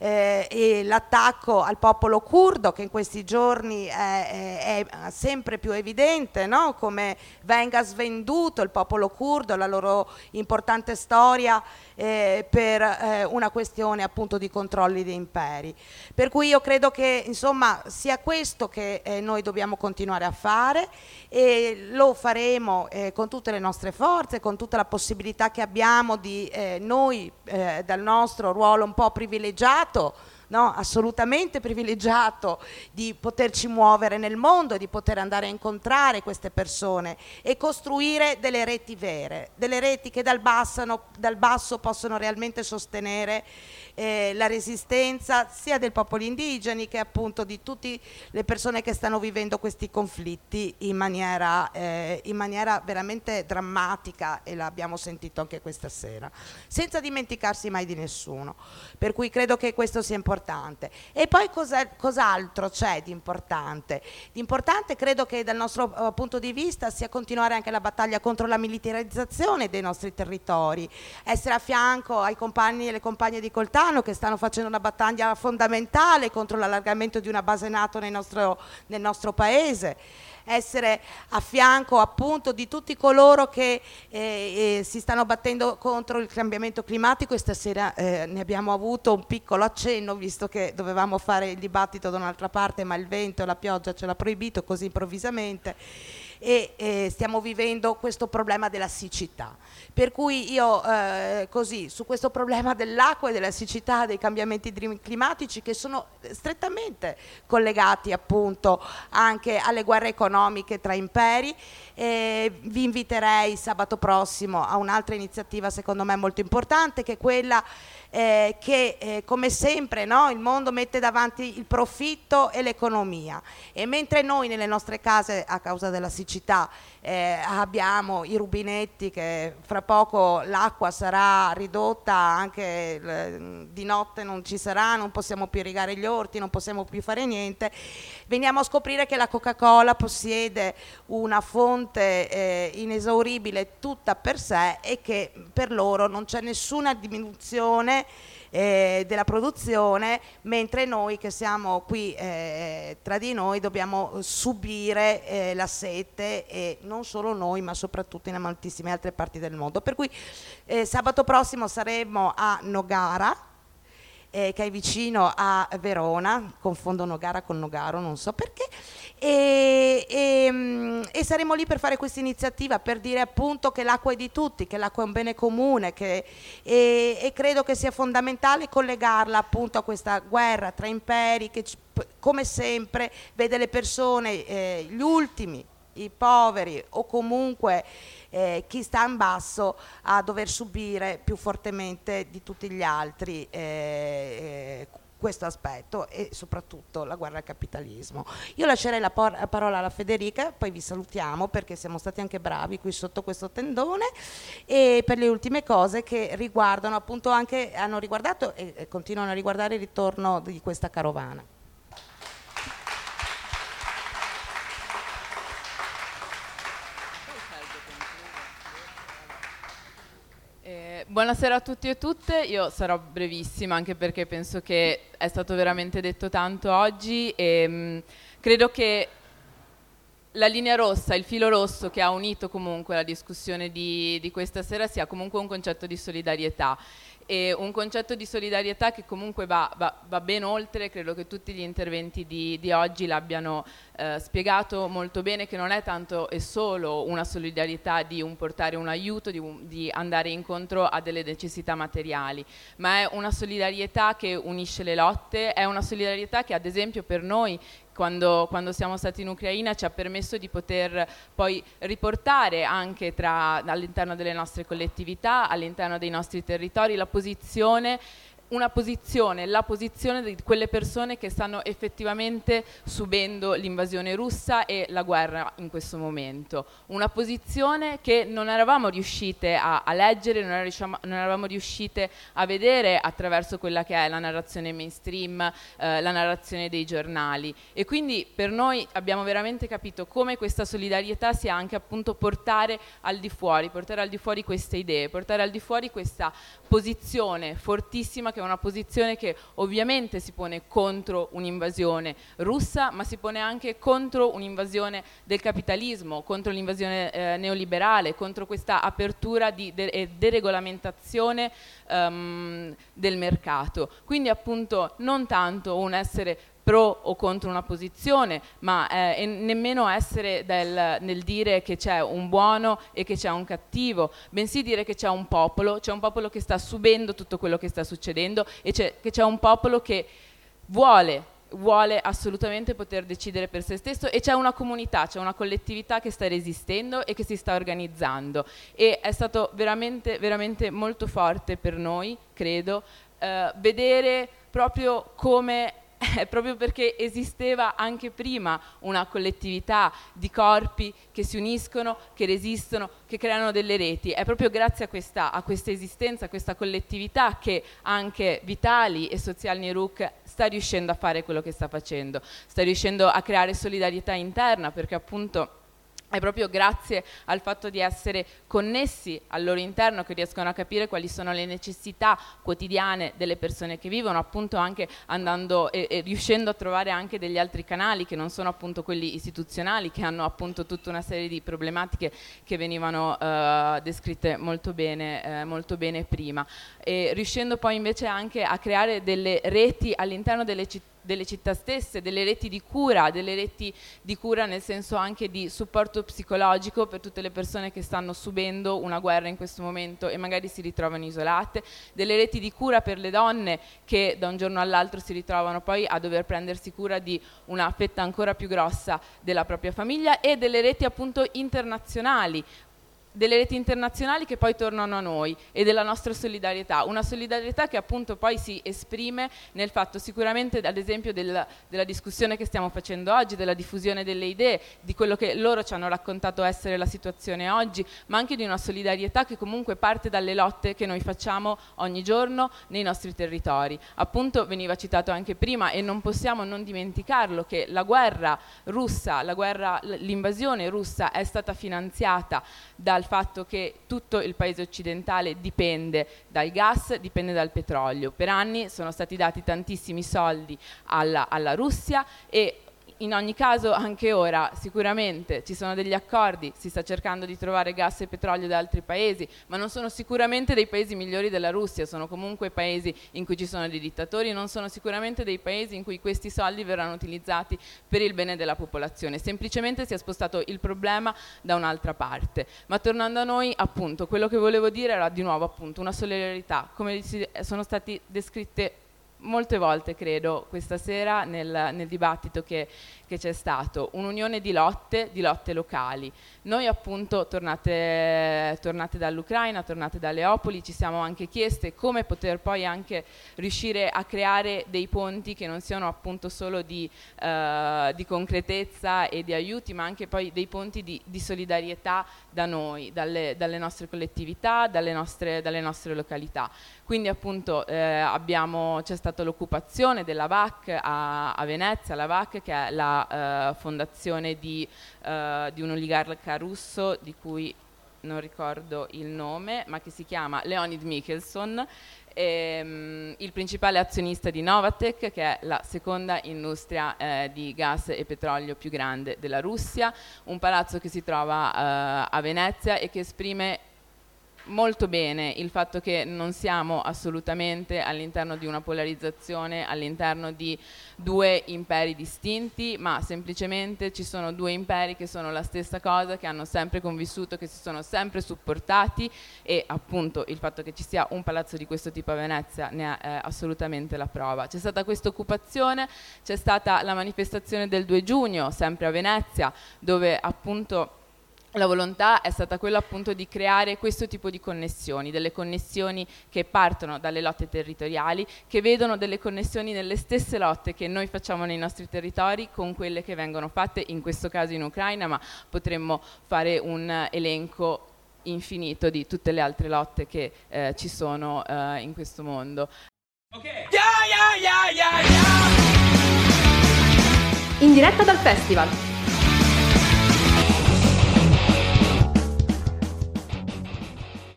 [SPEAKER 9] eh, l'attacco al popolo curdo, che in questi giorni è, è, è sempre più evidente, no? Come venga svenduto il popolo curdo, la loro importante storia eh, per eh, una questione appunto di controlli di imperi. Per cui io credo che insomma sia questo che eh, noi dobbiamo continuare a fare, e lo faremo eh, con tutte le nostre forze, con tutta la possibilità che abbiamo di eh, noi eh, dal nostro ruolo un po' privilegiato, no, assolutamente privilegiato, di poterci muovere nel mondo, di poter andare a incontrare queste persone e costruire delle reti vere, delle reti che dal, bassano, dal basso possono realmente sostenere eh, la resistenza sia dei popoli indigeni che appunto di tutte le persone che stanno vivendo questi conflitti in maniera, eh, in maniera veramente drammatica, e l'abbiamo sentito anche questa sera, senza dimenticarsi mai di nessuno. Per cui credo che questo sia importante. E poi cos'altro c'è di importante? Di importante credo che dal nostro uh, punto di vista sia continuare anche la battaglia contro la militarizzazione dei nostri territori, essere a fianco ai compagni e alle compagne di Coltano che stanno facendo una battaglia fondamentale contro l'allargamento di una base NATO nel nostro, nel nostro paese, essere a fianco appunto di tutti coloro che eh, eh, si stanno battendo contro il cambiamento climatico, e stasera eh, ne abbiamo avuto un piccolo accenno, visto che dovevamo fare il dibattito da un'altra parte, ma il vento e la pioggia ce l'ha proibito così improvvisamente, e eh, stiamo vivendo questo problema della siccità. Per cui io eh, così su questo problema dell'acqua e della siccità, dei cambiamenti climatici, che sono strettamente collegati appunto anche alle guerre economiche tra imperi, eh, vi inviterei sabato prossimo a un'altra iniziativa secondo me molto importante, che è quella eh, che eh, come sempre, no, il mondo mette davanti il profitto e l'economia, e mentre noi nelle nostre case a causa della siccità eh, abbiamo i rubinetti che fra poco l'acqua sarà ridotta, anche eh, di notte non ci sarà, non possiamo più irrigare gli orti, non possiamo più fare niente, veniamo a scoprire che la Coca-Cola possiede una fonte eh, inesauribile tutta per sé, e che per loro non c'è nessuna diminuzione produzione, eh, della produzione, mentre noi che siamo qui eh, tra di noi dobbiamo subire eh, la sete, e non solo noi ma soprattutto in moltissime altre parti del mondo. Per cui eh, sabato prossimo saremo a Nogara, eh, che è vicino a Verona, confondo Nogara con Nogaro, non so perché, e, e, e saremo lì per fare questa iniziativa, per dire appunto che l'acqua è di tutti, che l'acqua è un bene comune, che, e, e credo che sia fondamentale collegarla appunto a questa guerra tra imperi che come sempre vede le persone, eh, gli ultimi, i poveri o comunque eh, chi sta in basso a dover subire più fortemente di tutti gli altri eh, eh, questo aspetto, e soprattutto la guerra al capitalismo. Io lascerei la, por- la parola alla Federica, poi vi salutiamo perché siamo stati anche bravi qui sotto questo tendone, e per le ultime cose che riguardano appunto anche, hanno riguardato e, e continuano a riguardare il ritorno di questa carovana.
[SPEAKER 6] Eh, buonasera a tutti e tutte, io sarò brevissima anche perché penso che è stato veramente detto tanto oggi, e mh, credo che la linea rossa, il filo rosso che ha unito comunque la discussione di, di questa sera sia comunque un concetto di solidarietà, e un concetto di solidarietà che comunque va, va, va ben oltre. Credo che tutti gli interventi di, di oggi l'abbiano eh, spiegato molto bene, che non è tanto e solo una solidarietà di un portare un aiuto, di, un, di andare incontro a delle necessità materiali, ma è una solidarietà che unisce le lotte, è una solidarietà che ad esempio per noi Quando, quando siamo stati in Ucraina ci ha permesso di poter poi riportare anche tra, all'interno delle nostre collettività, all'interno dei nostri territori, la posizione, una posizione, la posizione di quelle persone che stanno effettivamente subendo l'invasione russa e la guerra in questo momento. Una posizione che non eravamo riuscite a, a leggere, non, riusciamo, non eravamo riuscite a vedere attraverso quella che è la narrazione mainstream, eh, la narrazione dei giornali. E quindi per noi abbiamo veramente capito come questa solidarietà sia anche appunto portare al di fuori, portare al di fuori queste idee, portare al di fuori questa posizione fortissima, che è una posizione che ovviamente si pone contro un'invasione russa, ma si pone anche contro un'invasione del capitalismo, contro l'invasione eh, neoliberale, contro questa apertura di de- e deregolamentazione um, del mercato. Quindi appunto non tanto un essere pro o contro una posizione, ma eh, e nemmeno essere del, nel dire che c'è un buono e che c'è un cattivo, bensì dire che c'è un popolo, c'è un popolo che sta subendo tutto quello che sta succedendo, e c'è, che c'è un popolo che vuole vuole assolutamente poter decidere per se stesso, e c'è una comunità, c'è una collettività che sta resistendo e che si sta organizzando, e è stato veramente veramente molto forte per noi, credo, eh, vedere proprio come Eh, proprio perché esisteva anche prima una collettività di corpi che si uniscono, che resistono, che creano delle reti. È proprio grazie a questa, a questa esistenza, a questa collettività, che anche Vitali e Socialny Ruch sta riuscendo a fare quello che sta facendo, sta riuscendo a creare solidarietà interna, perché appunto è proprio grazie al fatto di essere connessi al loro interno che riescono a capire quali sono le necessità quotidiane delle persone che vivono, appunto anche andando e, e riuscendo a trovare anche degli altri canali che non sono appunto quelli istituzionali, che hanno appunto tutta una serie di problematiche che venivano uh, descritte molto bene, eh, molto bene prima, e riuscendo poi invece anche a creare delle reti all'interno delle città delle città stesse, delle reti di cura, delle reti di cura nel senso anche di supporto psicologico per tutte le persone che stanno subendo una guerra in questo momento e magari si ritrovano isolate, delle reti di cura per le donne che da un giorno all'altro si ritrovano poi a dover prendersi cura di una fetta ancora più grossa della propria famiglia, e delle reti appunto internazionali, delle reti internazionali che poi tornano a noi, e della nostra solidarietà, una solidarietà che appunto poi si esprime nel fatto sicuramente ad esempio del, della discussione che stiamo facendo oggi, della diffusione delle idee, di quello che loro ci hanno raccontato essere la situazione oggi, ma anche di una solidarietà che comunque parte dalle lotte che noi facciamo ogni giorno nei nostri territori. Appunto veniva citato anche prima, e non possiamo non dimenticarlo, che la guerra russa, la guerra, l'invasione russa è stata finanziata dal dal fatto che tutto il paese occidentale dipende dal gas, dipende dal petrolio. Per anni sono stati dati tantissimi soldi alla, alla Russia e in ogni caso anche ora sicuramente ci sono degli accordi, si sta cercando di trovare gas e petrolio da altri paesi, ma non sono sicuramente dei paesi migliori della Russia, sono comunque paesi in cui ci sono dei dittatori, non sono sicuramente dei paesi in cui questi soldi verranno utilizzati per il bene della popolazione, semplicemente si è spostato il problema da un'altra parte. Ma tornando a noi, appunto, quello che volevo dire era di nuovo appunto una solidarietà, come sono stati descritte molte volte, credo, questa sera nel, nel dibattito che, che c'è stato, un'unione di lotte, di lotte locali. Noi appunto, tornate, tornate dall'Ucraina, tornate da Leopoli, ci siamo anche chieste come poter poi anche riuscire a creare dei ponti che non siano appunto solo di, eh, di concretezza e di aiuti, ma anche poi dei ponti di, di solidarietà da noi, dalle, dalle nostre collettività, dalle nostre, dalle nostre località. Quindi appunto eh, abbiamo, c'è stata l'occupazione della V A C a, a Venezia, la V A C che è la eh, fondazione di, eh, di un oligarca russo di cui non ricordo il nome, ma che si chiama Leonid Mikhelson, ehm, il principale azionista di Novatek, che è la seconda industria eh, di gas e petrolio più grande della Russia, un palazzo che si trova eh, a Venezia e che esprime molto bene il fatto che non siamo assolutamente all'interno di una polarizzazione, all'interno di due imperi distinti, ma semplicemente ci sono due imperi che sono la stessa cosa, che hanno sempre convissuto, che si sono sempre supportati, e appunto il fatto che ci sia un palazzo di questo tipo a Venezia ne è eh, assolutamente la prova. C'è stata questa occupazione, c'è stata la manifestazione del due giugno, sempre a Venezia, dove appunto la volontà è stata quella appunto di creare questo tipo di connessioni, delle connessioni che partono dalle lotte territoriali, che vedono delle connessioni nelle stesse lotte che noi facciamo nei nostri territori con quelle che vengono fatte in questo caso in Ucraina, ma potremmo fare un elenco infinito di tutte le altre lotte che eh, ci sono eh, in questo mondo.
[SPEAKER 10] Okay. Yeah, yeah, yeah, yeah, yeah.
[SPEAKER 11] In diretta dal festival.